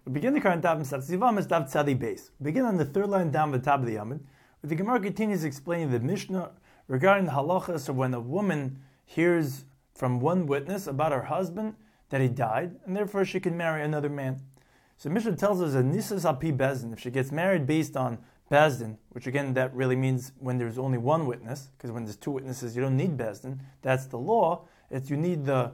We begin the current Daf Mesach Zivam as Daf Tzadi Beis. We begin on the third line down the top of the Yamid, where the Gemara continues explaining the Mishnah regarding the halachas of when a woman hears from one witness about her husband that he died, and therefore she can marry another man. So Mishnah tells us that Nisas Api Bezdin, if she gets married based on Bezdin, which again that really means when there's only one witness, because when there's two witnesses you don't need Bezdin, that's the law. It's you need the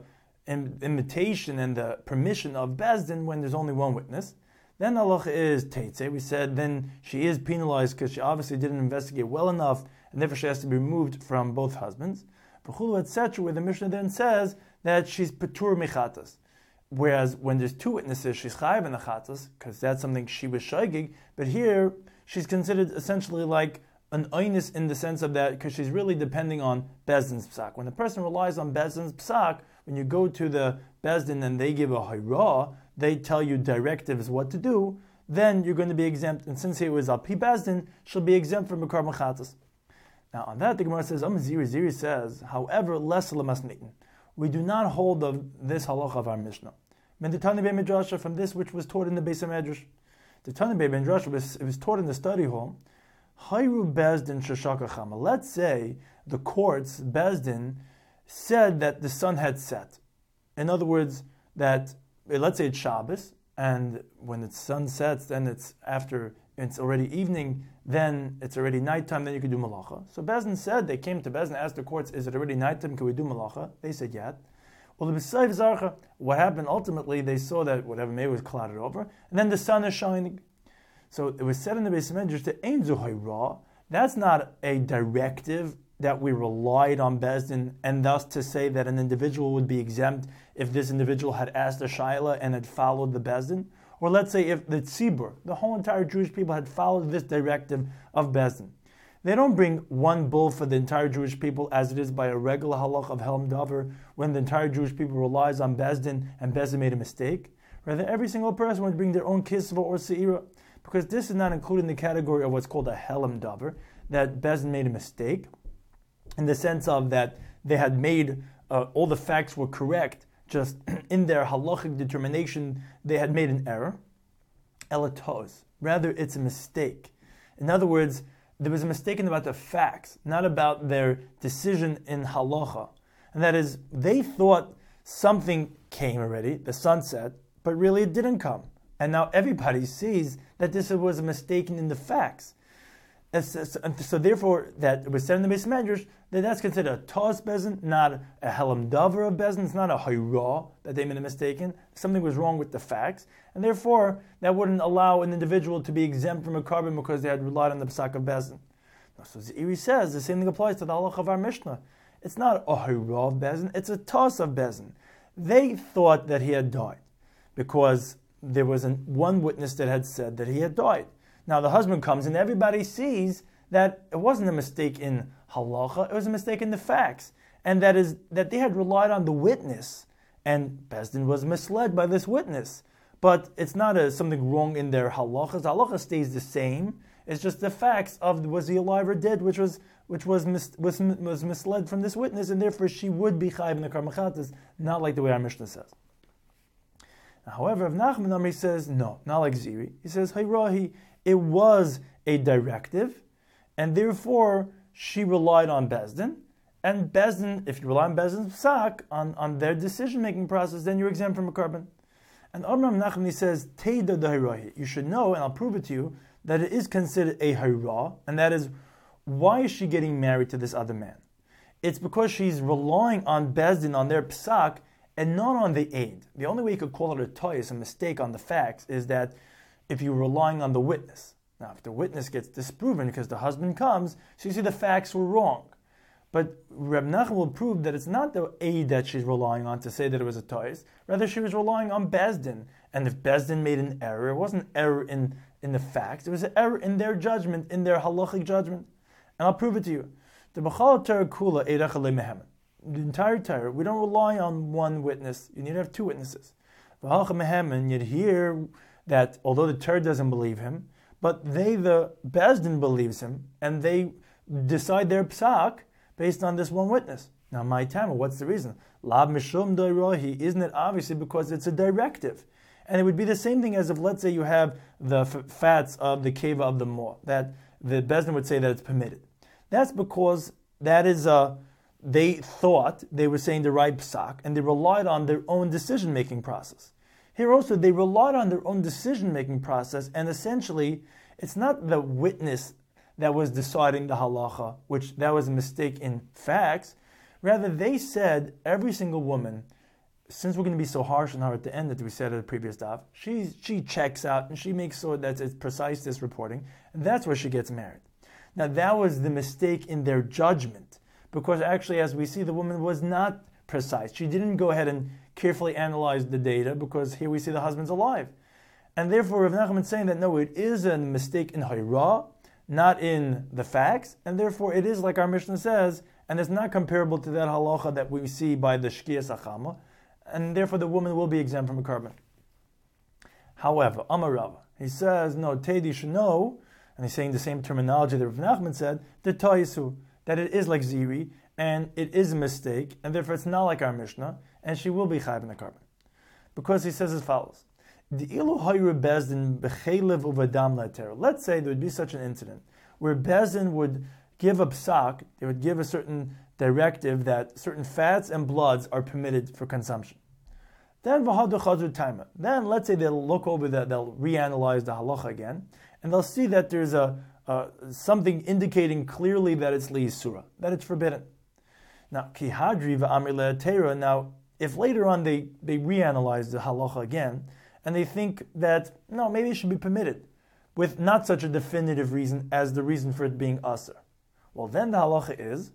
invitation and the permission of Bezdin when there's only one witness. Then the halacha is Teitze. We said then she is penalized because she obviously didn't investigate well enough, and therefore she has to be removed from both husbands. V'chulu etc., where the Mishnah then says that she's Petur Mechatas. Whereas when there's two witnesses, she's Chayiv in the Chatas, because that's something she was Shaygig, but here she's considered essentially like an Oinus in the sense of that, because she's really depending on Bezdin's Psak. When the person relies on Bezdin's Psak, when you go to the Bezdin and they give a Hayrah, they tell you directives what to do, then you're going to be exempt. And since it was Alpi Bezdin, she'll be exempt from Makar Mechatas. Now on that, the Gemara says, Ziri says, however, less Lamasnitin. We do not hold of this halacha of our Mishnah. Menditani Bei Midrasha, from this which was taught in the Beis HaMedrash. The Tani Bei Midrasha was taught in the study hall. Hayru Bezdin Shashaka Chama. Let's say the courts, Bezdin, said that the sun had set. In other words, that let's say it's Shabbos, and when the sun sets, then it's already evening, then it's already nighttime, then you can do malacha. So Bezdin said, they came to Bezdin, asked the courts, is it already nighttime, can we do malacha? They said, yeah. Well, the B'Sayv Zarcha, what happened ultimately, they saw that whatever maybe was clouded over, and then the sun is shining. So it was said in the Beis HaMedrash to Ein Zu Hayrah. That's not a directive that we relied on Bezdin, and thus to say that an individual would be exempt if this individual had asked a Shaila and had followed the Bezdin. Or let's say if the Tzibur, the whole entire Jewish people, had followed this directive of Bezdin. They don't bring one bull for the entire Jewish people as it is by a regular halach of Helm Dover when the entire Jewish people relies on Bezdin and Bezdin made a mistake. Rather, every single person would bring their own kisva or seira, because this is not included in the category of what's called a Helm Dover, that Bezdin made a mistake, in the sense of that they had made, all the facts were correct, just in their halachic determination, they had made an error. Elatos. Rather, it's a mistake. In other words, there was a mistake about the facts, not about their decision in halacha. And that is, they thought something came already, the sunset, but really it didn't come. And now everybody sees that this was a mistake in the facts. So therefore, that it was said in the Beis HaMedrash that that's considered a Tos Bezdin, not a Helem Dover of Bezdin. It's not a Hayrah that they made a mistake in. Something was wrong with the facts. And therefore, that wouldn't allow an individual to be exempt from a carbon because they had relied on the Psak of Bezdin. So Ziri says the same thing applies to the halach of our Mishnah. It's not a Hayrah of Bezdin, it's a Tos of Bezdin. They thought that he had died because there was one witness that had said that he had died. Now the husband comes and everybody sees that it wasn't a mistake in halacha, it was a mistake in the facts. And that is that they had relied on the witness, and Bezdin was misled by this witness. But it's not something wrong in their halacha. The halacha stays the same. It's just the facts of was he alive or dead, which was misled from this witness, and therefore she would be chayiv in the karmachatas, not like the way our Mishnah says. However, if Nachman Amri says no, not like Ziri, he says Hayrahi. It was a directive, and therefore she relied on Bezdin. And Bezdin, if you rely on Bezdin's psak, on their decision-making process, then you're exempt from a carbon. And Amram Nachmani says, Teida de Hayrahi. You should know, and I'll prove it to you, that it is considered a Hayrah, and that is, why is she getting married to this other man? It's because she's relying on Bezdin, on their psak, and not on the aid. The only way you could call it a toyus, a mistake on the facts, is that if you're relying on the witness. Now, if the witness gets disproven because the husband comes, so you see the facts were wrong. But Reb Nachman will prove that it's not the aid that she's relying on to say that it was a toys. Rather, she was relying on Bezdin. And if Bezdin made an error, it wasn't an error in the facts. It was an error in their judgment, in their halachic judgment. And I'll prove it to you. The B'chal Torah Kula Eirach Alei Mehemen. The entire Torah, we don't rely on one witness. You need to have two witnesses. V'halcha Mehemen, yet here, that although the Torah doesn't believe him, but the Bezdin believes him, and they decide their psak based on this one witness. Now, my time, what's the reason? Lab mishum doirahi, isn't it obviously because it's a directive? And it would be the same thing as if, let's say, you have the fats of the keva of the moor, that the Beis Din would say that it's permitted. That's because that is they thought they were saying the right psak, and they relied on their own decision-making process. Here also, they relied on their own decision-making process, and essentially, it's not the witness that was deciding the halacha, which that was a mistake in facts. Rather, they said every single woman, since we're going to be so harsh on her at the end that we said at the previous daf, she checks out and she makes sure that it's precise, this reporting, and that's where she gets married. Now, that was the mistake in their judgment, because actually, as we see, the woman was not precise. She didn't go ahead and carefully analyze the data, because here we see the husband's alive. And therefore, Rav Nachman is saying that no, it is a mistake in Hayrah, not in the facts, and therefore it is like our Mishnah says, and it's not comparable to that halacha that we see by the Shkiyas Achama, and therefore the woman will be exempt from a carbon. However, Amar Rava, he says, no, Tedi should know, and he's saying the same terminology that Rav Nachman said, the Toyisu, that it is like Ziri, and it is a mistake, and therefore it's not like our Mishnah, and she will be chayv in the carbon. Because he says as follows, let's say there would be such an incident where Beis Din would give a psak, they would give a certain directive that certain fats and bloods are permitted for consumption. Then let's say they'll look over that, they'll reanalyze the halacha again, and they'll see that there's something indicating clearly that it's li'isura, that it's forbidden. Now, if later on they reanalyze the halacha again, and they think that, no, maybe it should be permitted, with not such a definitive reason as the reason for it being aser. Well, then the halacha is,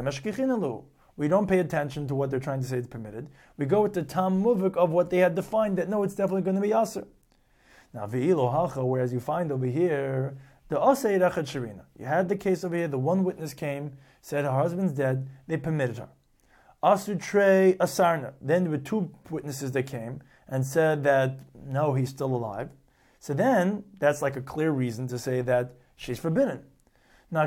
we don't pay attention to what they're trying to say is permitted. We go with the tam muvik of what they had defined, that no, it's definitely going to be aser. Now, ve'ilo hacha, whereas you find over here, the asay rachat sharina. You had the case over here, the one witness came, said her husband's dead, they permitted her. Asutre asarna. Then there were two witnesses that came and said that, no, he's still alive. So then, that's like a clear reason to say that she's forbidden. Now,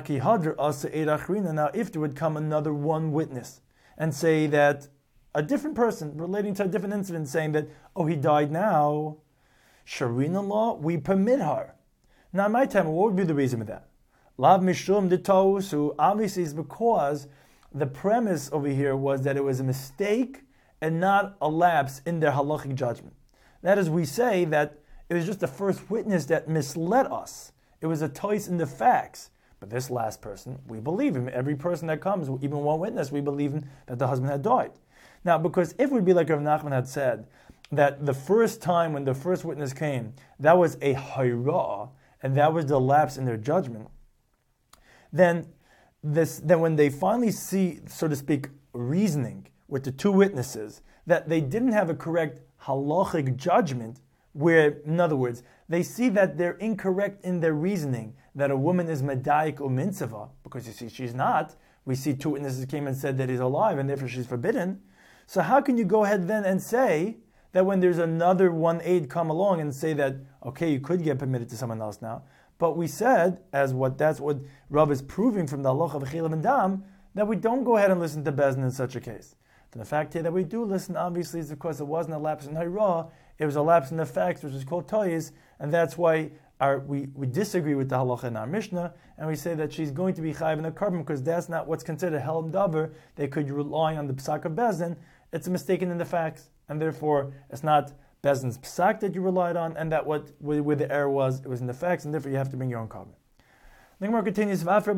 now if there would come another one witness and say that a different person relating to a different incident saying that, oh, he died now, Sharina law, we permit her. Now, in my time, what would be the reason for that? Lav mishum de ta'usu, obviously it's because the premise over here was that it was a mistake and not a lapse in their halachic judgment. That is, we say that it was just the first witness that misled us. It was a toys in the facts. But this last person, we believe him. Every person that comes, even one witness, we believe him that the husband had died. Now, because if it would be like Rav Nachman had said, that the first time when the first witness came, that was a hayrah, and that was the lapse in their judgment, then when they finally see, so to speak, reasoning with the two witnesses, that they didn't have a correct halachic judgment, where, in other words, they see that they're incorrect in their reasoning, that a woman is medayik or mitzvah, because you see she's not. We see two witnesses came and said that he's alive, and therefore she's forbidden. So how can you go ahead then and say that when there's another one aid come along and say that, okay, you could get permitted to someone else now, but we said, that's what Rav is proving from the halacha of Chilav and Dam, that we don't go ahead and listen to Beis Din in such a case. And the fact here that we do listen, obviously, is because it wasn't a lapse in Hayrah, it was a lapse in the facts, which is called Toyes, and that's why we disagree with the halacha in our Mishnah, and we say that she's going to be chayiv in a carbon, because that's not what's considered helm davar. They could rely on the psak of Beis Din. It's a mistaken in the facts, and therefore it's not Beis Din's psak that you relied on, and that where the error was, it was in the facts, and therefore you have to bring your own carbon. The Gemara continues, so and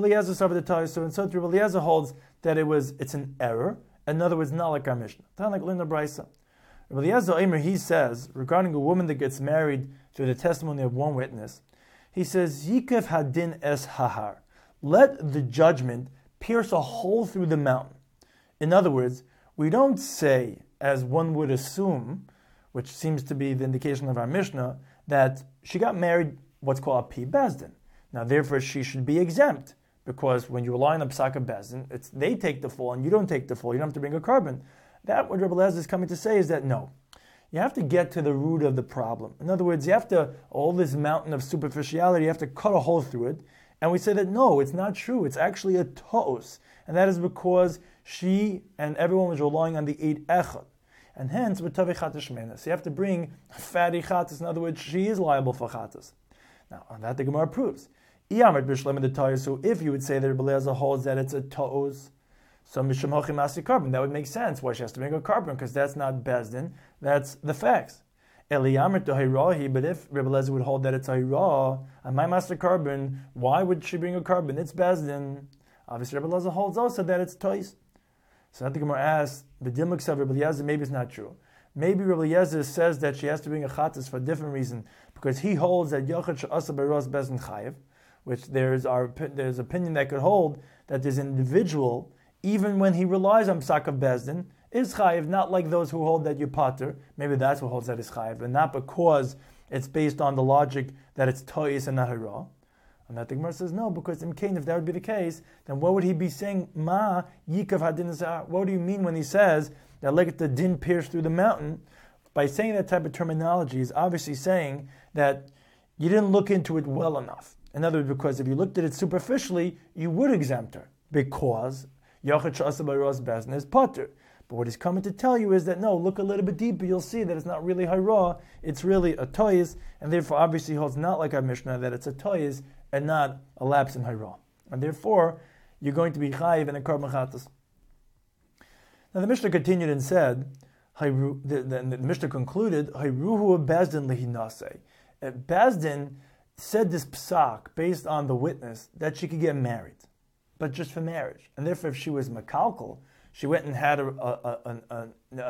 so Rabbi Eliezer holds that it's an error. In other words, not like our Mishnah. Not like Linda Brisa. Rabbi Eliezer Eimer, he says, regarding a woman that gets married through the testimony of one witness, he says, Yikef hadin es hahar. Let the judgment pierce a hole through the mountain. In other words, we don't say, as one would assume, which seems to be the indication of our Mishnah, that she got married what's called a pi Beis Din. Now, therefore, she should be exempt, because when you rely on the psak of Beis Din, they take the fall and you don't take the fall. You don't have to bring a carbon. That, what Rabbi Eliezer is coming to say is that no. You have to get to the root of the problem. In other words, you have to, all this mountain of superficiality, you have to cut a hole through it. And we say that no, it's not true. It's actually a to'os. And that is because she and everyone was relying on the Eid Echad. and hence with tavi chatas shmena. So you have to bring fatty chatas. In other words, she is liable for chatas. Now, on that the Gemara proves. So if you would say that Rebbe Eliezer holds that it's a to'os, so mishum hochim asi carbon, that would make sense why she has to bring a carbon, because that's not bezdin, that's the facts. Eliyamer to hayrahi, but if Rebbe Eliezer would hold that it's hayra, and my master carbon, why would she bring a carbon? It's bezdin. Obviously, Rebbe Eliezer holds also that it's to'os. So the Gemara asks, the dimuk of Rebbe Eliezer, maybe it's not true. Maybe Rebbe Eliezer says that she has to bring a chatas for a different reason, because he holds that yochad she'asa b'ros bezdin chayev, which there's opinion that could hold that this individual, even when he relies on psak of bezdin, is chayiv, not like those who hold that you're pater. Maybe that's what holds that is chayiv, and not because it's based on the logic that it's to'is and not hara. And that the Gemara says no, because in Cain, if that would be the case, then what would he be saying? Ma yikav hadin zah. What do you mean when he says that like the din pierced through the mountain? By saying that type of terminology, is obviously saying that you didn't look into it well enough. In other words, because if you looked at it superficially, you would exempt her, because Yachad Sh'asa B'Ros Bezdin is Potter. But what he's coming to tell you is that no, look a little bit deeper, you'll see that it's not really Hara, it's really a Toyes, and therefore obviously holds not like our Mishnah, that it's a Toyes and not a lapse in Hara. And therefore, you're going to be Chayiv in a Korban Chatas. Now the Mishnah continued and said, the Mishnah concluded, Hayruhu Bezdin Lehinase. Bezdin said this psak based on the witness that she could get married, but just for marriage. And therefore, if she was makalkal, she went and had an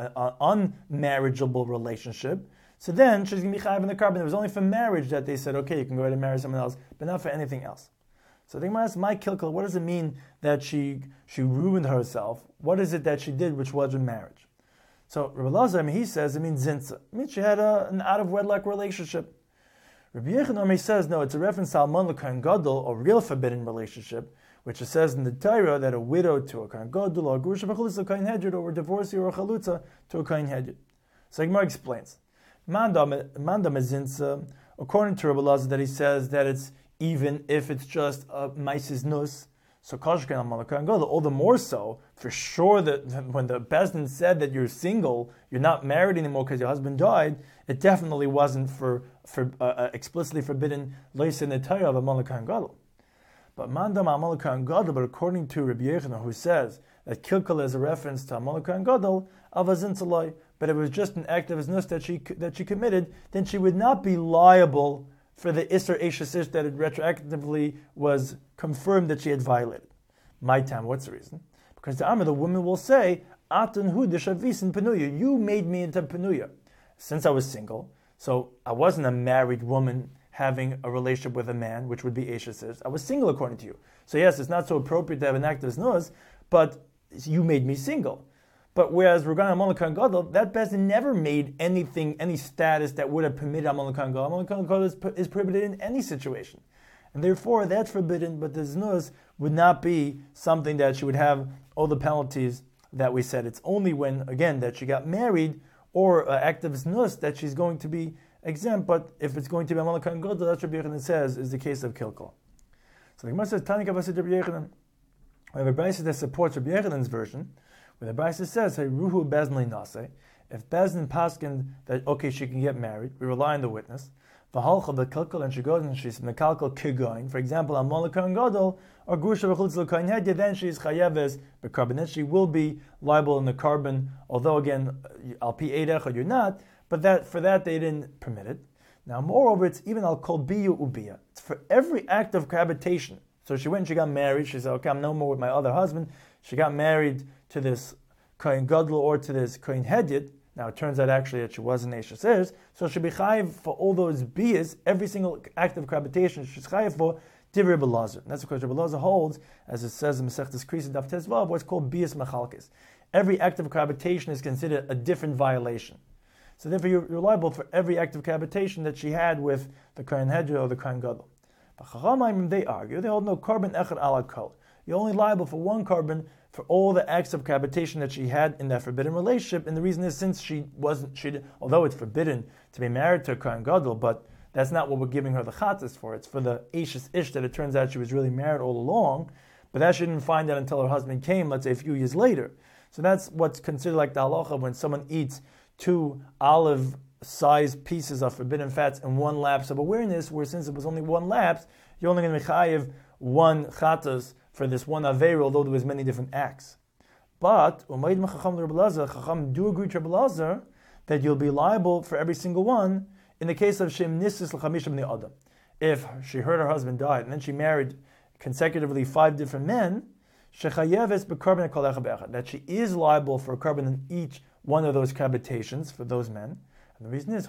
unmarriageable relationship, so then she's going to be chayav in the carbon. It was only for marriage that they said, okay, you can go ahead and marry someone else, but not for anything else. So the Gemara asks, my kilkal, what does it mean that she ruined herself? What is it that she did which wasn't marriage? So Rebbe Eliezer, he says, it means zinsa. It means she had an out-of-wedlock relationship. Rabbi Yechanan says, no, it's a reference to Alman l'Kohen Gadol, a real forbidden relationship, which it says in the Torah that a widow to a Kohen Gadol, or a Grusha B'Chalutza a Kohen Hedjid, or a divorcee or a Chalutza to a Kohen Hedjid. So Gemara explains. Manda mezinsa, according to Rabbi Eliezer, that he says that it's even if it's just a Maisis Nus, so Kashkan Alman l'Kohen Gadol, all the more so, for sure that when the Bezdin said that you're single, you're not married anymore because your husband died, it definitely wasn't for explicitly forbidden leis in the Torah of Alman l'Kohen Gadol. But mandam Alman l'Kohen Gadol, but according to Rabbi Yechanan, who says that kilkal is a reference to Alman l'Kohen Gadol, avazin tzalai, but it was just an act of znus that she committed, then she would not be liable for the Isser Eishes Ish that it retroactively was confirmed that she had violated. My time, what's the reason? Because the woman will say, Atan hu deshavisin penuya, you made me into penuya. Since I was single, so I wasn't a married woman having a relationship with a man, which would be Eishes Ish. I was single according to you. So yes, it's not so appropriate to have an act of znus, but you made me single. But whereas regarding Alman l'Kohen Gadol, that Bezdin never made anything, any status that would have permitted Alman l'Kohen Gadol. Alman l'Kohen Gadol is prohibited in any situation. And therefore, that's forbidden, but the znus would not be something that she would have all the penalties that we said. It's only when, again, that she got married or active znus that she's going to be exempt. But if it's going to be Alman l'Kohen Gadol, that's what Rabbi Yechanan says is the case of kilkal. So the Gemara says, Tani Kavasid Rabbi Yechanan. We have a brayso that supports Rabbi Yechanan's version, where the brayso says, "Hey, ruhu bezdin nase." If bezdin paskin that okay, she can get married, we rely on the witness. V'halcha b'kilkal, and she goes and she's mekalkal kigoin. For example, Alman l'Kohen Gadol or grusha v'chutz l'Kohen Hedjid, then she's chayeves b'carbon. Then she will be liable in the carbon. Although again, al pi eidech you're not, but that for that they didn't permit it. Now, moreover, it's even al kol biyu ubiya. It's for every act of cohabitation. So she went and she got married. She said, okay, I'm no more with my other husband. She got married to this Kohen Gadol or to this Kohen Hedjid. Now it turns out actually that she wasn't Eishes Ish. So she'll be chayiv for all those biyas, every single act of cohabitation she's chayiv for, divrei Rebbe Eliezer. And that's because Rebbe Eliezer holds, as it says in Masechtas Krisa Daf Tezvav, what's called biyas machalkes. Every act of cohabitation is considered a different violation. So therefore you're liable for every act of cohabitation that she had with the Kohen Hedjid or the Kohen Gadol. But Chachamim, they argue, they hold no carbon echad ala kol. You're only liable for one carbon for all the acts of cohabitation that she had in that forbidden relationship. And the reason is since although it's forbidden to be married to a Kohen Gadol, but that's not what we're giving her the chatas for. It's for the Eishes Ish that it turns out she was really married all along, but that she didn't find out until her husband came, let's say a few years later. So that's what's considered like the halacha when someone eats 2 olive-sized pieces of forbidden fats in one lapse of awareness, where since it was only one lapse, you're only going to be chayiv 1 chatas for this one aveir, although there was many different acts. But Chacham do agree to Rabbi Elazar that you'll be liable for every single one in the case of Shem Nisis L'Chamisha B'nei Adam. If she heard her husband died and then she married consecutively 5 different men, that she is liable for a carbon in each one of those cohabitations for those men. And the reason is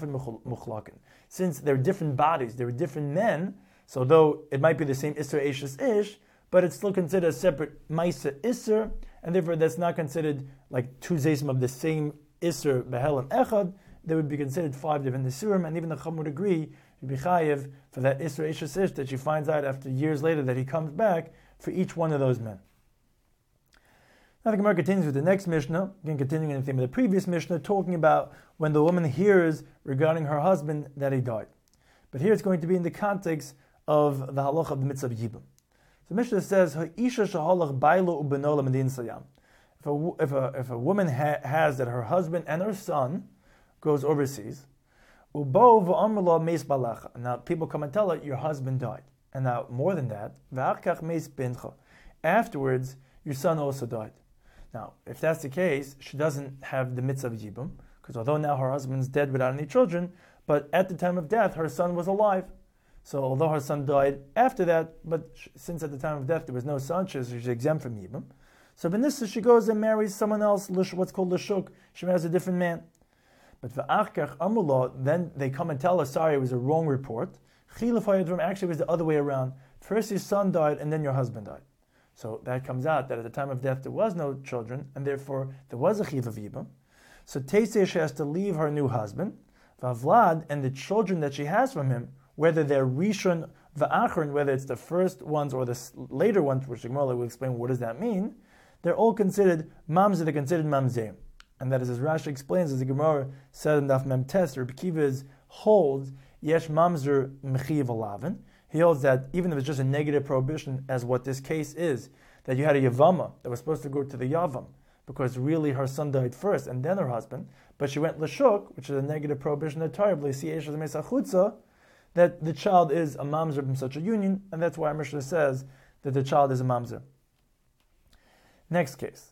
since they're different bodies, they're different men, so though it might be the same Isser Eishes Ish, but it's still considered a separate Maisa Isser, and therefore that's not considered like 2 Zaysim of the same Isser Behel and Echad. They would be considered 5 different Isurim, and even the Chum would agree you'd be chayiv for that Isser Eishes Ish that she finds out after years later that he comes back for each one of those men. Now the Gemara continues with the next Mishnah, again continuing in the theme of the previous Mishnah, talking about when the woman hears regarding her husband that he died. But here it's going to be in the context of the halacha of the mitzvah of Yibum. So Mishnah says, Ha'isha shahalach bailo ubeno l'medin sayam. If a woman has that her husband and her son goes overseas, ubo v'amrula meis balacha. Now people come and tell her, your husband died. And now more than that, v'achkach meis bincha. Afterwards, your son also died. Now, if that's the case, she doesn't have the mitzvah of Yibum, because although now her husband's dead without any children, but at the time of death, her son was alive. So although her son died after that, but since at the time of death there was no son, she's exempt from Yibum. So Benissa, she goes and marries someone else, what's called Lashuk. She marries a different man. But v'achkach amrullah, then they come and tell her, sorry, it was a wrong report. Actually, it was the other way around. First your son died, and then your husband died. So that comes out that at the time of death there was no children, and therefore there was a chiv of Yibum. So Teiseh, she has to leave her new husband, Vavlad, and the children that she has from him, whether they're Rishon v'Achron, whether it's the first ones or the later ones, which the Gemara will explain what does that mean, they're all considered mamzer, they're considered mamzerim. And that is, as Rashi explains, as the Gemara said in Daf Mem Tes, Rabbi Kiva holds, Yesh mamzer mechiv alavin. He holds that even if it's just a negative prohibition, as what this case is, that you had a Yavama that was supposed to go to the Yavam, because really her son died first and then her husband, but she went Lashuk, which is a negative prohibition of Torah, that the child is a mamzer from such a union, and that's why Mishnah says that the child is a mamzer. Next case.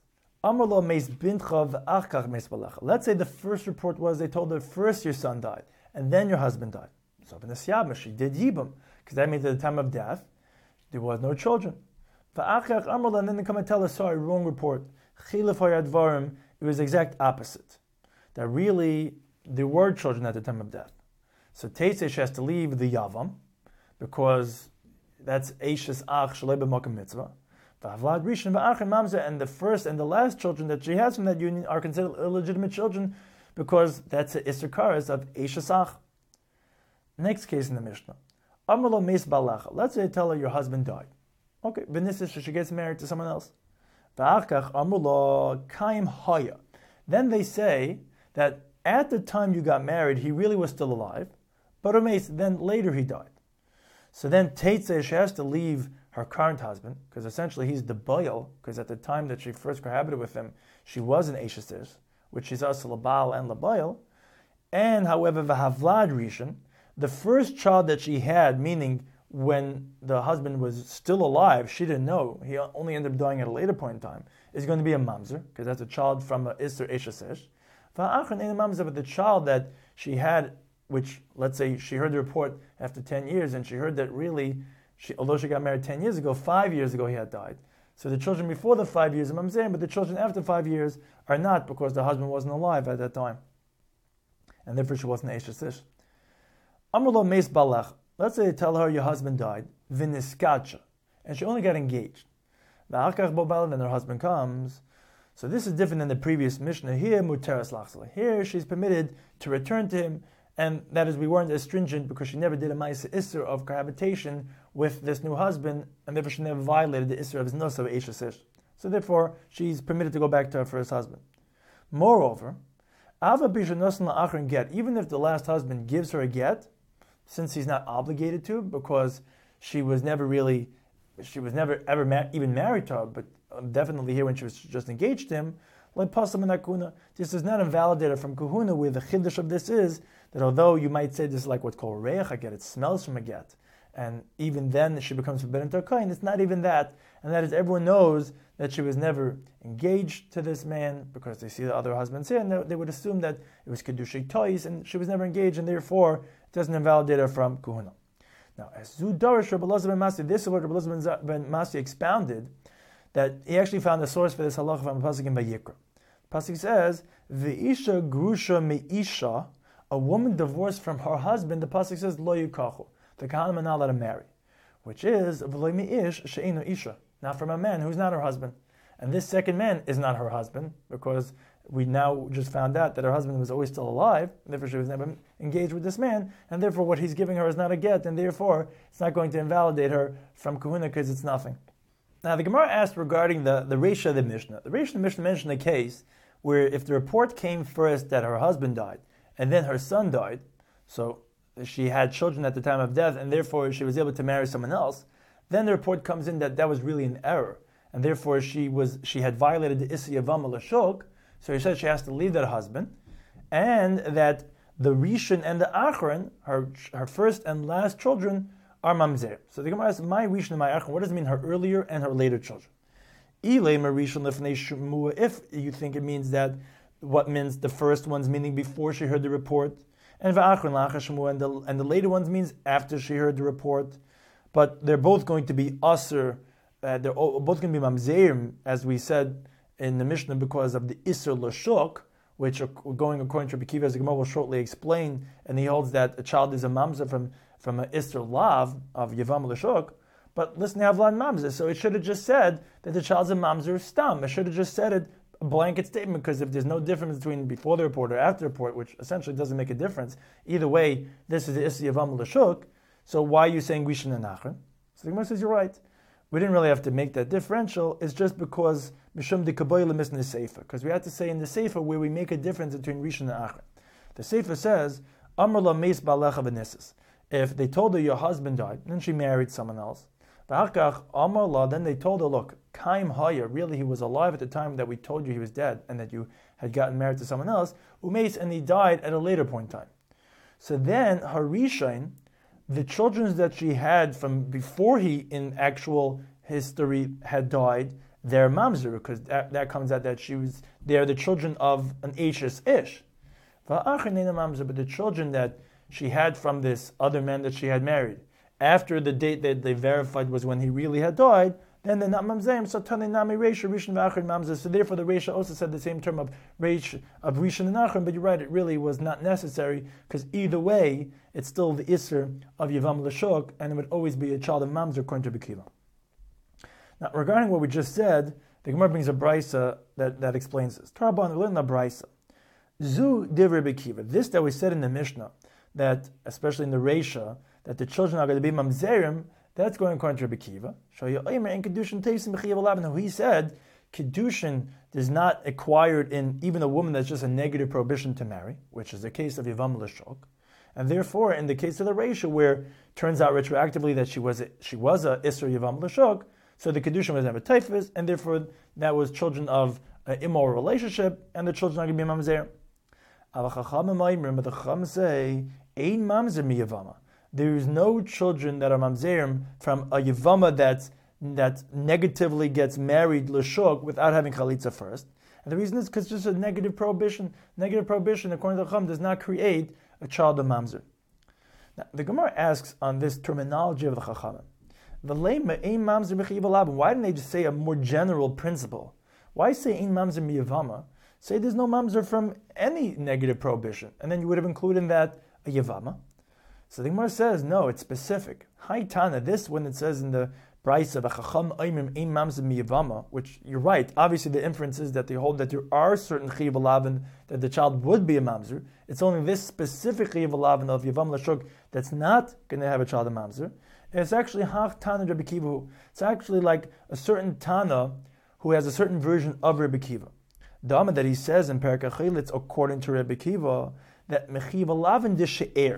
Let's say the first report was they told her first your son died, and then your husband died. So she did Yibum, because that means at the time of death, there was no children. And then they come and tell us, sorry, wrong report. It was the exact opposite. That really, there were children at the time of death. So Teiseh, she has to leave the Yavam, because that's Eishes Ach Shalei B'Makom Mitzvah. V'Havlad Rishon v'Achron Mamzer, and the first and the last children that she has from that union are considered illegitimate children, because that's the Isser Karas of Eishes Ach. Next case in the Mishnah. Amrlo Meis Balacha. Let's say I tell her your husband died. Okay, V'Nissis, she gets married to someone else. V'Achkach Amrlo Kaim Haya. Then they say that at the time you got married, he really was still alive, but then later he died. So then Teiseh, she has to leave her current husband, because essentially he's the Baal, because at the time that she first cohabited with him, she was an Eishes, which she's also Labal and Labail. And however, V'Havlad Rishon, the first child that she had, meaning when the husband was still alive, she didn't know, he only ended up dying at a later point in time, is going to be a mamzer, because that's a child from an Isser Eishes. But the child that she had, which, let's say, she heard the report after 10 years, and she heard that really, although she got married 10 years ago, 5 years ago he had died. So the children before the 5 years are mamzerim, but the children after 5 years are not, because the husband wasn't alive at that time. And therefore she wasn't Eishes. Amrlo Meis Balach. Let's say they tell her your husband died, Viniskacha, and she only got engaged. Then her husband comes. So this is different than the previous Mishnah. Here, Muteras Lachsala. Here she's permitted to return to him, and that is, we weren't as stringent because she never did a Ma'aseh Isser of cohabitation with this new husband, and therefore she never violated the Isser of his Nosa Eishes. So therefore, she's permitted to go back to her first husband. Moreover, Ava Bishanosna Achron get, even if the last husband gives her a get, since he's not obligated to, because she was never ever even married to her, but definitely here when she was just engaged to him, this is not invalidated from kahuna, where the chiddush of this is that although you might say this is like what's called reich, a get, it smells from a get, and even then she becomes forbidden to a kohen, it's not even that, and that is everyone knows that she was never engaged to this man because they see the other husbands here, and they would assume that it was kedushay tois, and she was never engaged, and therefore it doesn't invalidate her from kahuna. Now, as Zudarish Rabbi Elazar ben Masi, this is what Rabbi Elazar ben Masi expounded, that he actually found the source for this halacha from the pasuk in Vayikra. The pasuk says, "Ve'isha grusha me'isha," a woman divorced from her husband. The pasuk says, "Lo yukachu," the kahanim are not allowed to marry, which is "V'lo me'ish she'eino isha," not from a man who's not her husband. And this second man is not her husband because we now just found out that her husband was always still alive, and therefore she was never engaged with this man, and therefore what he's giving her is not a get, and therefore it's not going to invalidate her from kahuna because it's nothing. Now the Gemara asked regarding the Reisha of the Mishnah. The Reisha of the Mishnah mentioned a case where if the report came first that her husband died, and then her son died, so she had children at the time of death, and therefore she was able to marry someone else, then the report comes in that was really an error, and therefore she had violated the Isi Yavam Lashok, so he said she has to leave that husband, and that the Rishon and the Achron, her first and last children, are mamzer. So the Gemara asks, my Rishon and my Achron, what does it mean her earlier and her later children? If you think it means that, what means the first ones, meaning before she heard the report, and the later ones means after she heard the report, but they're both going to be aser, they're both going to be mamzerim, as we said in the Mishnah, because of the Isser Lashuk, which are going according to Rabbi Kiva, as the Gemara will shortly explain, and he holds that a child is a mamzer from an Isser Lav of Yavam Lashuk. But listen, they have Vlad mamzer, so it should have just said that the child's a mamzer stam. It should have just said it, a blanket statement, because if there's no difference between before the report or after the report, which essentially doesn't make a difference, either way, this is the Isser Yavam Lashuk, so why are you saying Rishon and Achron? So the Gemara says, you're right. We didn't really have to make that differential. It's just because Mishum de Kaboyle Misn the Sefer, because we had to say in the Sefer where we make a difference between Rishon and Achron. The Sefer says, Amr la meis ba'alecha v'nisses. If they told her your husband died, then she married someone else. V'achkach Amr la, then they told her, look, Kaim Haya, really he was alive at the time that we told you he was dead and that you had gotten married to someone else, Umeis, and he died at a later point in time. So then her Rishon, the children that she had from before he in actual history had died, they're mamzer, because that comes out that they're the children of an Ashes Ish. But the children that she had from this other man that she had married, after the date that they verified was when he really had died, then they're not mamzerim. So Tani Nami Reisha, Rishon v'Achron mamzer. So therefore the Reisha also said the same term of Rishon and Achron, but you're right, it really was not necessary, because either way, it's still the Isser of Yavam Lashok, and it would always be a child of mamzer according to Rabbi Kiva. Now, regarding what we just said, the Gemara brings a brisa that explains this. Tarban, we learn the brisa. Zu div Rabbi Kiva. This that we said in the Mishnah, that especially in the Reisha, that the children are going to be mamzerim, that's going according to Rabbi Kiva. He said, Kedushin is not acquired in even a woman that's just a negative prohibition to marry, which is the case of Yavam Lashok. And therefore, in the case of the Reisha, where it turns out retroactively that she was a Isser Yavam Lashok, so the Kedushin was never typhus, and therefore that was children of an immoral relationship, and the children are going to be mamzer. But the Chacham say, Ein mamzer mi Yavama. There is no children that are mamzerim from a Yavama that negatively gets married Lashok without having Chalitza first. And the reason is because just a negative prohibition. Negative prohibition, according to the Chacham, does not create a child of mamzer. Now, the Gemara asks on this terminology of the Chacham, why didn't they just say a more general principle? Why say Ein mamzer mi Yavama? Say there's no mamzer from any negative prohibition, and then you would have included in that a Yavama. So the Gemara says, no, it's specific. Hai Tana, this when it says in the Brisa of Chacham Oimrim Ein Mamzer Mi Yavama, which you're right. Obviously, the inference is that they hold that there are certain Chiyuv Alavin that the child would be a Mamzer. It's only this specific Chiyuv Alavin of Yavam Lashuk that's not going to have a child of Mamzer. And it's actually Hach Tana Rabbi Kiva. It's actually like a certain Tana who has a certain version of Rabbi Kiva. The Amma that he says in Perek HaChilitz, according to Rabbi Kiva, that Mechiv Alavin de She'er.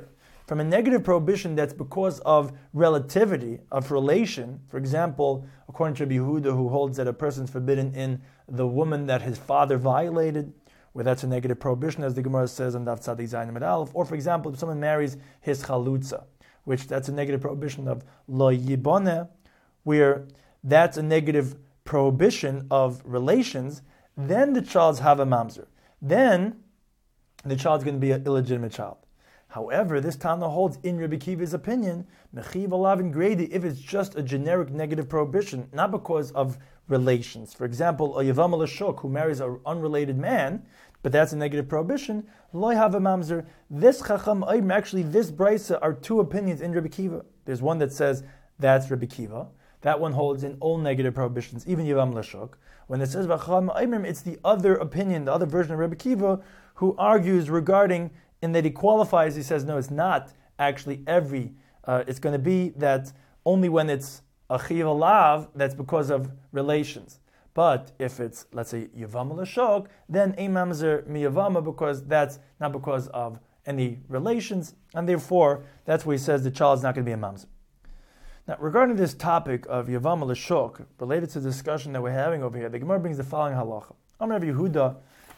from a negative prohibition that's because of relativity, of relation. For example, according to Rabbi Yehuda, who holds that a person's forbidden in the woman that his father violated, where that's a negative prohibition, as the Gemara says on Daf Tzadi Zayin Amud Aleph. Or, for example, if someone marries his chalutza, which that's a negative prohibition of lo yiboneh, where that's a negative prohibition of relations, then the child's have a mamzer. Then the child's going to be an illegitimate child. However, this Tana holds in Rabbi Kiva's opinion, mechiv alav and grady, if it's just a generic negative prohibition, not because of relations. For example, a yavam l'shuk who marries an unrelated man, but that's a negative prohibition, loy have a mamzer. This chacham ayim, actually this brisa are two opinions in Rabbi Kiva. There's one that says that's Rabbi Kiva. That one holds in all negative prohibitions, even yavam l'shuk. When it says v'chacham ayim, it's the other opinion, the other version of Rabbi Kiva, who argues regarding in that he qualifies. He says no, it's not actually every. It's going to be that only when it's a chiv alav, that's because of relations. But if it's, let's say, Yavam l'shok, then a mamzer miyavama, because that's not because of any relations, and therefore that's where he says the child is not going to be a mamzer. Now, regarding this topic of Yavam l'shok, related to the discussion that we're having over here, the Gemara brings the following halacha. Amar Rabbi Yehuda,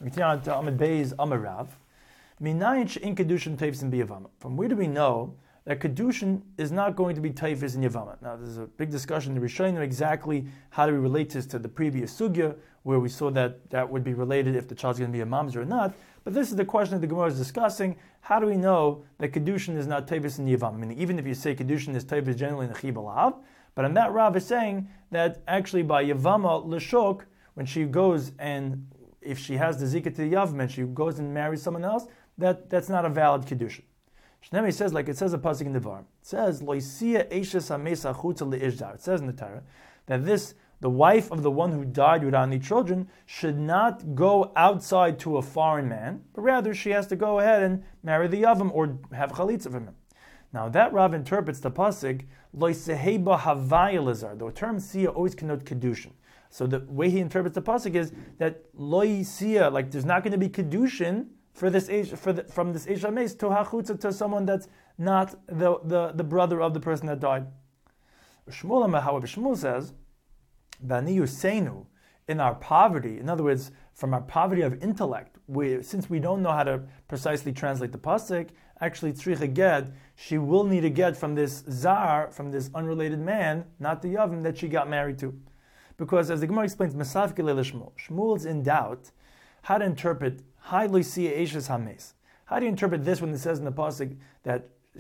Amid Beis, Amar Rav, Minayin she'in kedushin teifsin b'Yavama. From where do we know that kedushin is not going to be teifis in Yavama? Now, there's a big discussion in the Rishonim exactly how do we relate this to the previous sugya, where we saw that that would be related if the child's going to be a mamzer or not. But this is the question that the Gemara is discussing. How do we know that kedushin is not teifis in Yavama? Meaning, even if you say kedushin is teifis generally in the chib alav, but on that Rav is saying that actually by Yavama l'shok, when she goes and if she has the zikah to the yavam and she goes and marries someone else, that's not a valid kedushin. Shnemi says, like it says a pasuk in the Var, it says loisia eishes hamesa chutza leizdar. It says in the Torah that the wife of the one who died without any children should not go outside to a foreign man, but rather she has to go ahead and marry the yavam or have chalitza from him. Now that Rav interprets the pasuk loiseheba havaya lezar. The term sia always connotes kedushin. So the way he interprets the pasuk is that loisia, like there's not going to be kedushin for this age, from this Eish HaMeis to hachutza, to someone that's not the brother of the person that died. Shmuel, however, Shmuel says, Bani Yusenu, in our poverty, in other words, from our poverty of intellect, since we don't know how to precisely translate the pasuk, actually tzricha get, she will need a get from this zar, from this unrelated man, not the yavam that she got married to. Because as the Gemara explains, Masafik Leil Shmuel, Shmuel's in doubt how to interpret Hai Loisia Eishes Hames. How do you interpret this when it says in the pasuk that this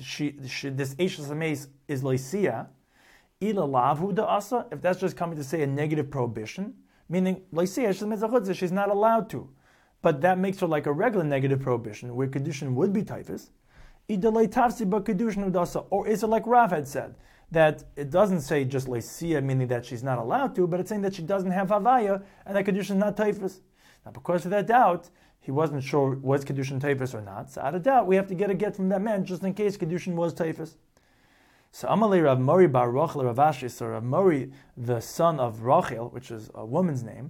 Eishes Hames is Loisia? Ila lavhu da asa, if that's just coming to say a negative prohibition, meaning Loisia Eishes Hames, she's not allowed to. But that makes her like a regular negative prohibition, where kedushin would be typhus. Idalei tafsi ba kedushin udasa, or is it like Rav had said, that it doesn't say just Loisia, meaning that she's not allowed to, but it's saying that she doesn't have havaya, and that kedushin is not typhus. Now, because of that doubt, he wasn't sure was kedushin typhus or not. So out of doubt, we have to get a get from that man, just in case kedushin was typhus. So Amalei Rav Mori bar Rachel Rav Ashi, so Rav Mori, the son of Rachel, which is a woman's name,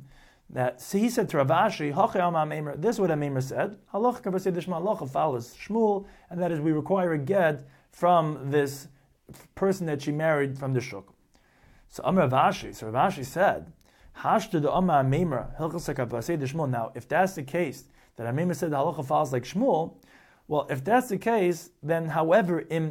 so he said to Rav Ashi, this is what a Meimer said, halacha k'vasei halacha follows Shmuel, and that is we require a get from this person that she married from the shuk. So Rav Ashi said, now, if that's the case, that Amimah said the halacha follows like Shmuel, well, if that's the case, then however, if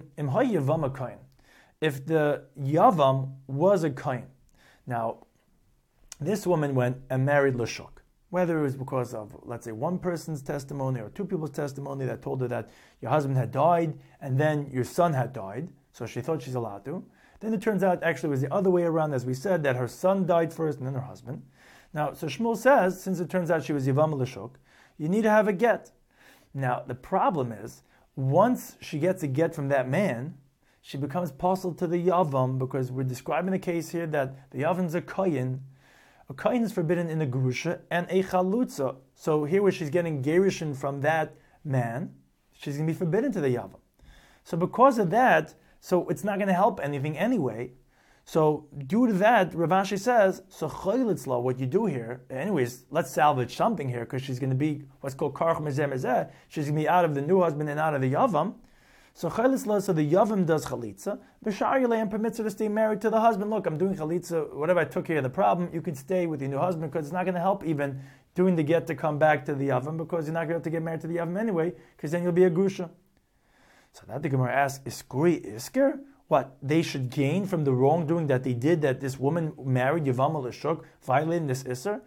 the yavam was a kohen, now, this woman went and married Lashuk, whether it was because of, let's say, one person's testimony or two people's testimony that told her that your husband had died and then your son had died, so she thought she's allowed to. Then it turns out actually it was the other way around, as we said, that her son died first and then her husband. Now, so Shmuel says, since it turns out she was Yavam Lashuk, you need to have a get. Now, the problem is, once she gets a get from that man, she becomes possible to the Yavam, because we're describing a case here that the Yavam's a kohen. A kohen is forbidden in the Gerusha and a Chalutza. So here where she's getting Gerushin from that man, she's going to be forbidden to the Yavam. So because of that, so it's not going to help anything anyway. So due to that, Rav Ashi says, so Chaylitzla, what you do here, anyways, let's salvage something here, because she's going to be what's called Karch Mezeh Mezeh. She's going to be out of the new husband and out of the Yavam. So the Yavam does chalitza. B'shar Yaleim permits her to stay married to the husband. Look, I'm doing chalitza. Whatever, I took care of the problem. You can stay with your new husband because it's not going to help even doing the get to come back to the Yavam, because you're not going to have to get married to the Yavam anyway, because then you'll be a grusha. So that the Gemara asks, Iskuri Isker? What, they should gain from the wrongdoing that they did, that this woman married Yavam L'Shuk, violating this Isser?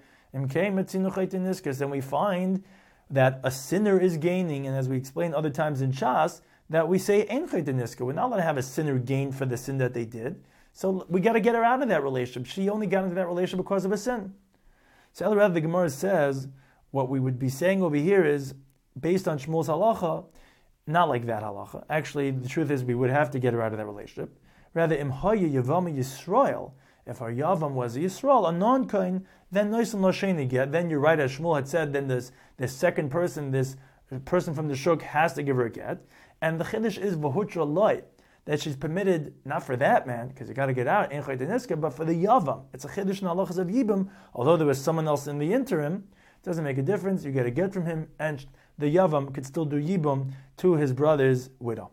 Because then we find that a sinner is gaining, and as we explained other times in Shas, that we say Ein Chayt Niska. We're not allowed to have a sinner gain for the sin that they did. So we got to get her out of that relationship. She only got into that relationship because of a sin. So rather, the Gemara says, what we would be saying over here is, based on Shmuel's halacha, not like that halacha. Actually, the truth is we would have to get her out of that relationship. Rather, Im Haya Yavam Yisrael, if our Yavam was a Yisrael, a non-kain, then Noisan Losheni get. Then you're right, as Shmuel had said, then this second person, this person from the Shuk, has to give her a get. And the Chiddush is Vahutra Loy, that she's permitted, not for that man, because you got to get out, Ein Chayt Niska, but for the Yavam. It's a Chiddush in halachas of Yibam, although there was someone else in the interim, it doesn't make a difference, you get a get from him, and the Yavam could still do Yibam to his brother's widow.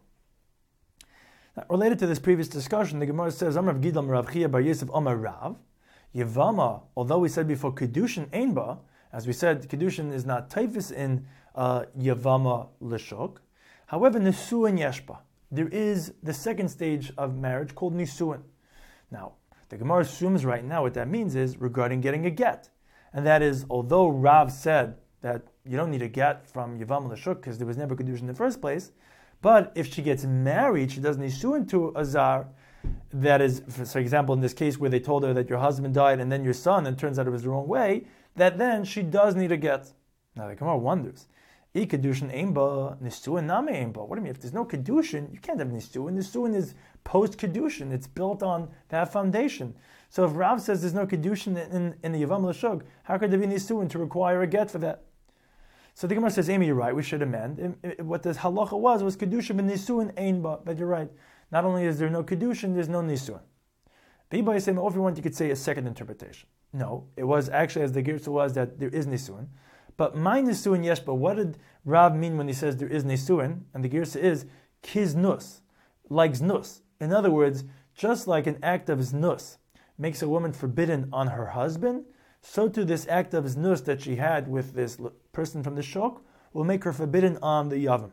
Now, related to this previous discussion, the Gemara says, Amar Gidlam Rav Chia Bar Yosef Amar Rav, Yavama, although we said before Kedushin Einba, as we said, Kedushin is not typhus in Yavama L'Shuk. However, Nisuin Yeshba, there is the second stage of marriage called Nisuin. Now, the Gemara assumes right now what that means is regarding getting a get. And that is, although Rav said that you don't need a get from Yavam L'Shuk because there was never Kedushin in the first place, but if she gets married, she does Nisuin to a Zar. That is, for example, in this case where they told her that your husband died and then your son, and it turns out it was the wrong way, that then she does need a get. Now the Gemara wonders, Kedushin Einba, Nisuin Name Einba. What do you mean? If there's no Kedushin, you can't have Nisuin. Nisuin is post-Kedushin. It's built on that foundation. So if Rav says there's no Kedushin in the Yavam L'Shuk, how could there be Nisuin to require a get for that? So the Gemara says, Amy, you're right, we should amend. What the halacha was Kedushin ben Nisuin Einba, but you're right. Not only is there no Kedushin, there's no Nisuin. But if you want, you could say a second interpretation. No, it was actually, as the Girsa was, that there is Nisuin. But my Nisuin, yes, but what did Rav mean when he says there is Nisuin? And the Girsa is Kiz Nus, like Znus. In other words, just like an act of Znus makes a woman forbidden on her husband, so too this act of Znus that she had with this person from the Shok will make her forbidden on the Yavam.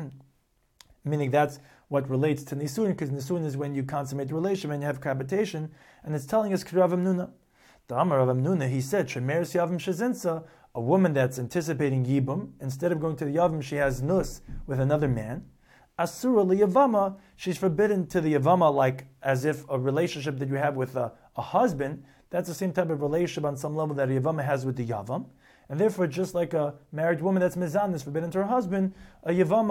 Meaning that's what relates to Nisuin, because Nisuin is when you consummate the relationship and you have cohabitation, and it's telling us Rav Amnuna. The Amar Rav Amnuna, he said, Shemeres Yavam Shezinsa, a woman that's anticipating Yibum, instead of going to the Yavam, she has Nus with another man. Asura liyavama, she's forbidden to the Yavama, like as if a relationship that you have with a husband, that's the same type of relationship on some level that a Yavama has with the Yavam. And therefore, just like a married woman that's mizan is forbidden to her husband, a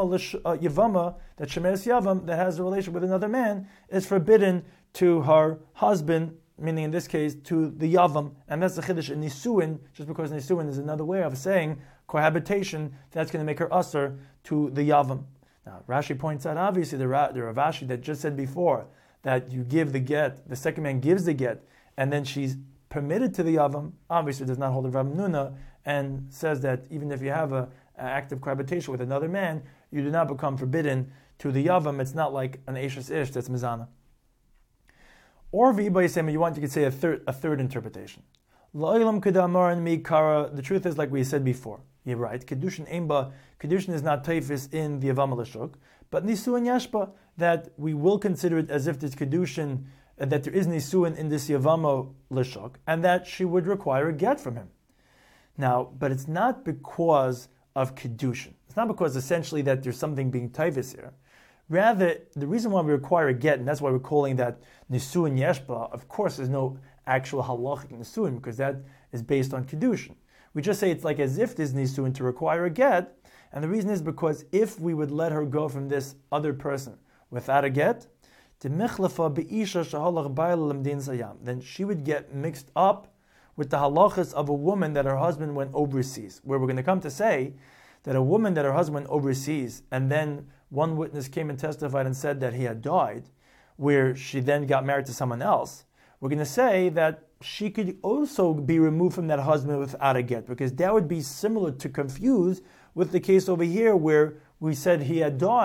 Yavama that shemeres Yavam, that has a relationship with another man, is forbidden to her husband, meaning in this case to the Yavam. And that's the Chiddush in Nisuin, just because Nisuin is another way of saying cohabitation, that's going to make her usher to the Yavam. Now, Rashi points out, obviously, the Ravashi that just said before, that you give the get, the second man gives the get, and then she's permitted to the Yavam, obviously does not hold the Rav Nuna, and says that even if you have an act of cohabitation with another man, you do not become forbidden to the Yavam. It's not like an Eishes Ish that's Mizana. Or V'Iba you want, you could say a third interpretation. La'ilam Kedamar and Mikara, the truth is like we said before. You're right. Kedushin Einba, Kedushin is not Taifis in the Yavam L'Shuk, but Nisuin Yashba, that we will consider it as if there's Kedushin, that there is Nisuin in this Yavam L'Shuk, and that she would require a get from him. Now, but it's not because of Kedushin. It's not because essentially that there's something being Taifis here. Rather, the reason why we require a get, and that's why we're calling that Nisuin Yashba, of course there's no actual halachic Nisuin, because that is based on Kedushin. We just say it's like as if there's Nisuin to require a get, and the reason is because if we would let her go from this other person without a get, then she would get mixed up with the halachas of a woman that her husband went overseas, where we're going to come to say that a woman that her husband went overseas, and then one witness came and testified and said that he had died, where she then got married to someone else, we're going to say that she could also be removed from that husband without a get, because that would be similar to confuse with the case over here where we said he had died,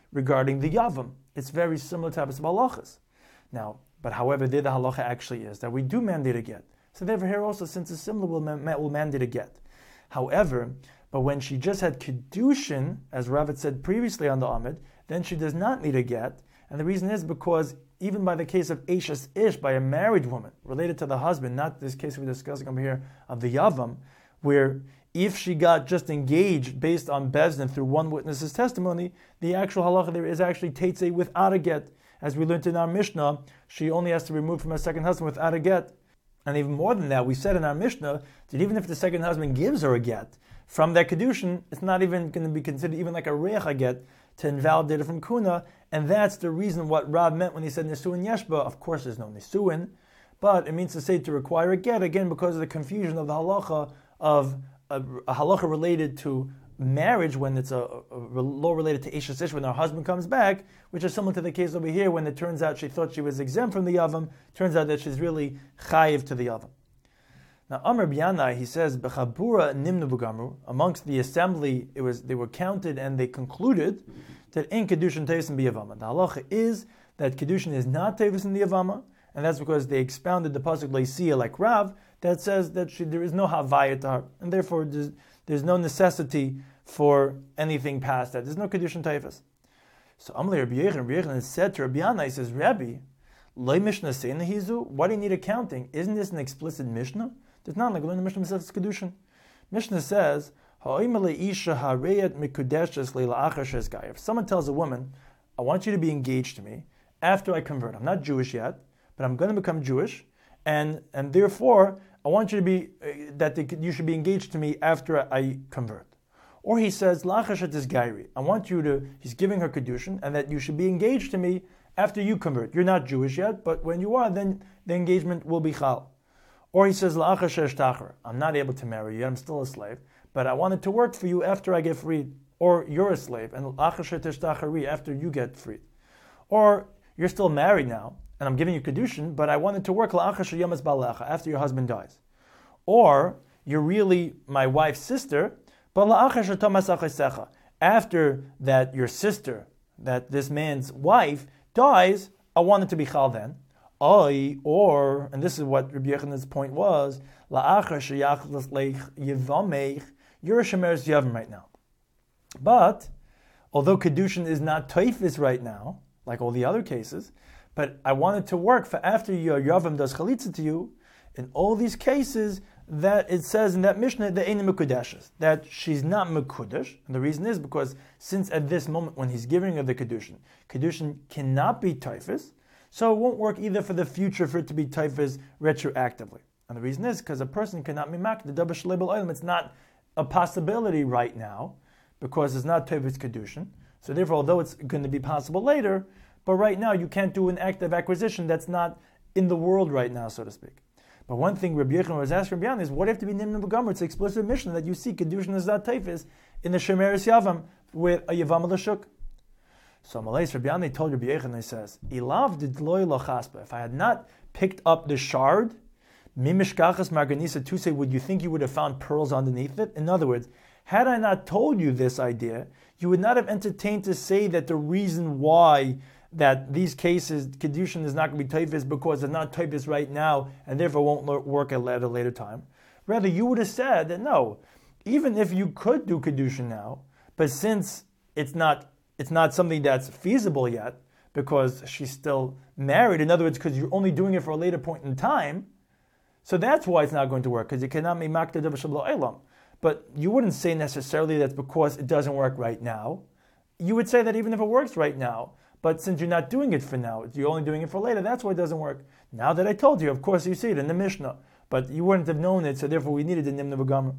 regarding the Yavam. It's very similar types of halachas. Now, but however, there the halacha actually is that we do mandate a get. So therefore here also, since it's similar, we'll mandate a get. However, but when she just had Kedushin, as Rav had said previously on the Amid, then she does not need a get. And the reason is because even by the case of Eishes Ish, by a married woman, related to the husband, not this case we're discussing over here of the Yavam, where if she got just engaged based on Bezdin through one witness's testimony, the actual halacha there is actually Teitzei without a get. As we learned in our Mishnah, she only has to remove from her second husband without a get. And even more than that, we said in our Mishnah that even if the second husband gives her a get, from that Kedushin, it's not even going to be considered even like a Reach get to invalidate it from Kuna. And that's the reason what Rav meant when he said Nisuin Yeshba. Of course, there's no Nisuin, but it means to say to require a get, again, because of the confusion of the halacha of a halacha related to marriage when it's a law related to Eishes Ish when her husband comes back, which is similar to the case over here when it turns out she thought she was exempt from the Yavam, turns out that she's really chayiv to the Yavam. Now, Amr B'Yanai, he says, B'chabura nimnu b'gamru, amongst the assembly, they were counted and they concluded that in Kedushin Tevis in B'Yavama. The halacha is that Kedushin is not Tevis in the Yavama, and that's because they expounded the pasuk Leisiya like Rav, that says that there is no Havaya to her, and therefore there's no necessity for anything past that. There's no Kedushin Tevis. So Amalei Rabbi Yechon said to Rabbi Yanai, he says, Rabbi, Loi Mishnah Seina Hizu, why do you need accounting? Isn't this an explicit Mishnah? There's not like learn the Mishnah says Kedushin. Mishnah says, if someone tells a woman, I want you to be engaged to me after I convert. I'm not Jewish yet, but I'm going to become Jewish, and therefore I want you to be you should be engaged to me after I convert. Or he says, Lachashat is Gairi. I want you to, he's giving her Kedushin, and that you should be engaged to me after you convert. You're not Jewish yet, but when you are, then the engagement will be Chal. Or he says, I'm not able to marry you, I'm still a slave, but I want it to work for you after I get freed. Or you're a slave, and after you get freed. Or you're still married now, and I'm giving you Kedushin, but I want it to work after your husband dies. Or you're really my wife's sister, but after that your sister, that this man's wife, dies, I want it to be Chal then. Or, and this is what Rabbi Yechanan's point was, you're a Shemeres Yavam right now. But, although Kedushin is not Teifis right now, like all the other cases, but I want it to work for after your Yavam does Chalitza to you, in all these cases, that it says in that Mishnah, the Eini Mekudeshes, that she's not Mekudesh, and the reason is because since at this moment when he's giving her the Kedushin cannot be Teifis, so it won't work either for the future for it to be Teifis retroactively. And the reason is because a person cannot be mak the Dabar Shalei B'Olam. It's not a possibility right now because it's not Teifis Kedushin. So therefore, although it's going to be possible later, but right now you can't do an act of acquisition that's not in the world right now, so to speak. But one thing Rabbi Yechon was asking Rabbi Yana is, what if to be Nimna B'Gomer? It's an explicit mission that you see Kedushin is not Teifis in the Shemeres Yavam with a Yavam L'Shuk. So Malais Rabbi Yana told Rabbi Yechon, he says, Ilav didloi lachaspa. If I had not picked up the shard, mimishkachas marganisa to say, would you think you would have found pearls underneath it? In other words, had I not told you this idea, you would not have entertained to say that the reason why that these cases, Kedushin is not going to be Teifis because it's not Teifis right now and therefore won't work at a later time. Rather, you would have said that no, even if you could do Kedushin now, but since it's not something that's feasible yet because she's still married, in other words, because you're only doing it for a later point in time, so that's why it's not going to work, because you cannot be makta davar shablo elam. But you wouldn't say necessarily that's because it doesn't work right now. You would say that even if it works right now, but since you're not doing it for now, you're only doing it for later, that's why it doesn't work. Now that I told you, of course you see it in the Mishnah, but you wouldn't have known it, so therefore we needed the Nimna B'Gomer.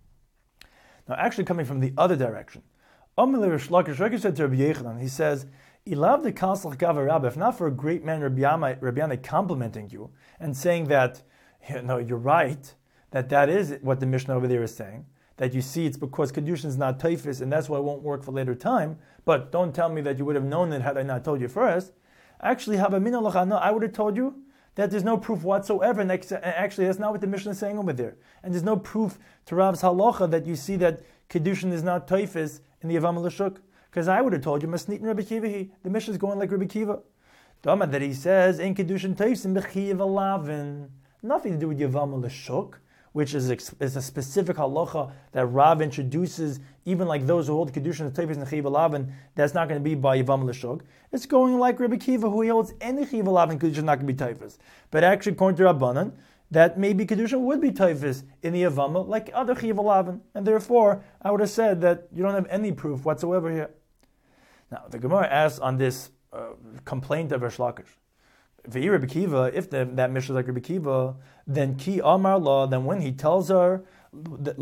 Now actually coming from the other direction, Rish Lakish said to Rabbi Yechanan, he says, Ilav de Kalsach Gava Rabbi, if not for a great man Rabbi Yana complimenting you and saying that, no, you're right, that is what the Mishnah over there is saying, that you see it's because Kedushin is not Teifis and that's why it won't work for later time, but don't tell me that you would have known it had I not told you first. Actually, I would have told you that there's no proof whatsoever, and actually that's not what the Mishnah is saying over there. And there's no proof to Rav's halacha that you see that Kedushin is not Teifis in the Yavam L'Shuk. Because I would have told you, Masnit Rabbi Kiva, the Mishnah is going like Rabbi Kiva. Dama that he says, in Kedushin Teifsim B'chiv Alavin. Nothing to do with Yavam L'Shuk, which is a specific halacha that Rav introduces, even like those who hold Kedushin Teifsim and Chiv Alavin, that's not going to be by Yavam L'Shuk. It's going like Rabbi Kiva, who he holds any Chiv Alavin Kedushin is not going to be Teifis. But actually, according to Rabbanan, that maybe Kedushin would be Teifis in the Yavama, like other Chiv Alavin. And therefore, I would have said that you don't have any proof whatsoever here. Now, the Gemara asks on this complaint of Rish Lakish. If that Mishnah is like Rabbi Kiva, then Ki Amar La, then when he tells her that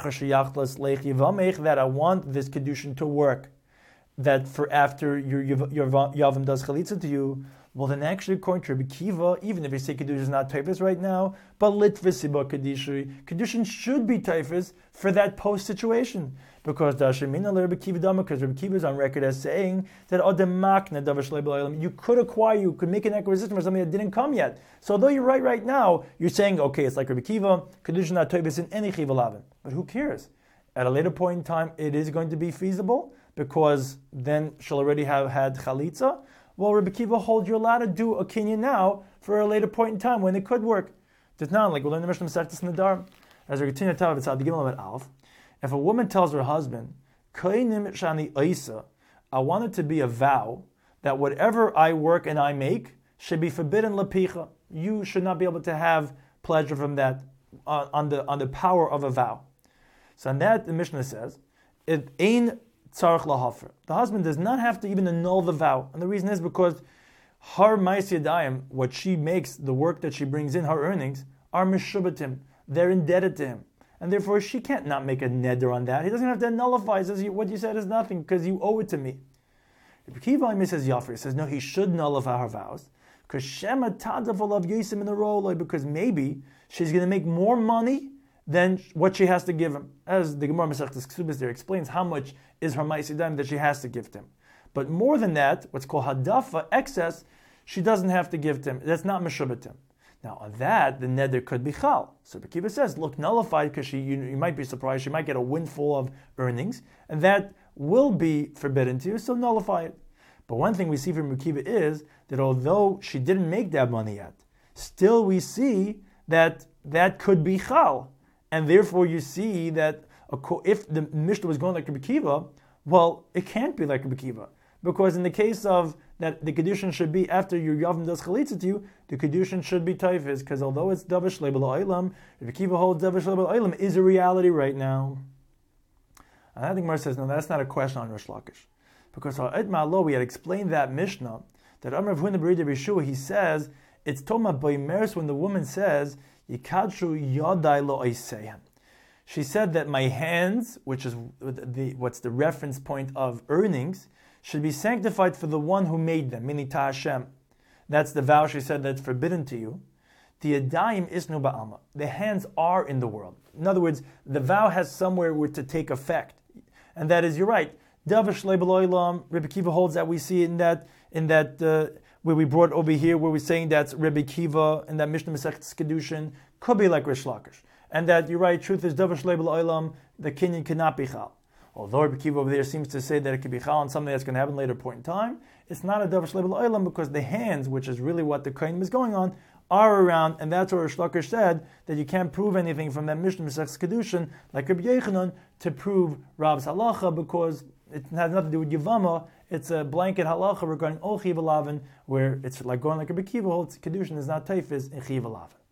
I want this Kedushin to work, that for after your Yavam does Chalitza to you, well then actually according to Rabbi Kiva, even if you say Kedushin is not Taifis right now, but Litvisiba Kedushin should be Taifis for that post situation. Because Rabbi Kiva is on record as saying that you could acquire, you could make an acquisition for something that didn't come yet. So although you're right now, you're saying, okay, it's like Rabbi Kiva, Kedushin not Taifis in any Chiv Alavin. But who cares? At a later point in time, it is going to be feasible, because then she'll already have had Chalitza. Well, Rabbi Kiva holds you're allowed to do a kinyan now for a later point in time when it could work. It's not like we'll learn the Mishnah Masechtas Nadar. As we continue to tell it's the Gimel at Alf. If a woman tells her husband, I want it to be a vow that whatever I work and I make should be forbidden lepicha. You should not be able to have pleasure from that on the power of a vow. So on that, the Mishnah says, it ain't tzarich lahafer. The husband does not have to even annul the vow. And the reason is because her ma'aseh yadayim, what she makes, the work that she brings in, her earnings, are mishubatim. They're indebted to him. And therefore she can't not make a neder on that. He doesn't have to nullify. He says, what you said is nothing because you owe it to me. Rabbi Kiva says Yafri. He says, no, he should nullify her vows. Because Shema Tadafal of Yisim in the role, because maybe she's going to make more money than what she has to give him. As the Gemara Masechtas Ksubis there explains how much is her ma'aseh yadayim that she has to give to him. But more than that, what's called hadafa, excess, she doesn't have to give to him. That's not meshubatim. Now on that, the neder could be chal. So Rabbi Kiva says, look, nullified, because you might be surprised, she might get a windfall of earnings, and that will be forbidden to you, so nullify it. But one thing we see from Rabbi Kiva is that although she didn't make that money yet, still we see that that could be chal. And therefore you see that if the Mishnah was going like Rabbi Kiva, well, it can't be like Rabbi Kiva. Because in the case of that the Kedushin should be after your Yavam does Chalitza to you, the Kedushin should be Taifis, because although it's Davish Lebel Oilam, Rabbi Kiva holds Davish Lebel Oilam is a reality right now. And I think Gemara says, no, that's not a question on Rish Lakish. Because at Ma'alo, we had explained that Mishnah, that Amr of Huna Berida Rishua, he says, it's Toma Boimers when the woman says, Yikadshu Yadai Lo Oiseyan. She said that my hands, which is what's the reference point of earnings, should be sanctified for the one who made them, meaning Ta Hashem. That's the vow she said that's forbidden to you. The Yadayim Isnu Ba'alma. The hands are in the world. In other words, the vow has somewhere where to take effect. And that is, you're right. Davish Lebel Oilam, Rabbi Kiva holds that. We see in that where we brought over here, where we're saying that's Rabbi Kiva, and that Mishnah Masechtas Kedushin, could be like Rish Lakish. And that, you're right, truth is Davish Lebel Oilam, the kinyan cannot be chal. Although Rabbi Kiva over there seems to say that it could be chal on something that's going to happen later point in time, it's not a davar shleibel oilam because the hands, which is really what the kohen is going on, are around, and that's what Rish Lakish said, that you can't prove anything from that Mishnah Masechtas Kedushin, like Rabbi Yechanan, to prove Rab's halacha, because it has nothing to do with Yavama. It's a blanket halacha regarding all Chiv Alavin, where it's like going like Rabbi Kiva holds Kedushin is not taifis in Chiv Alavin.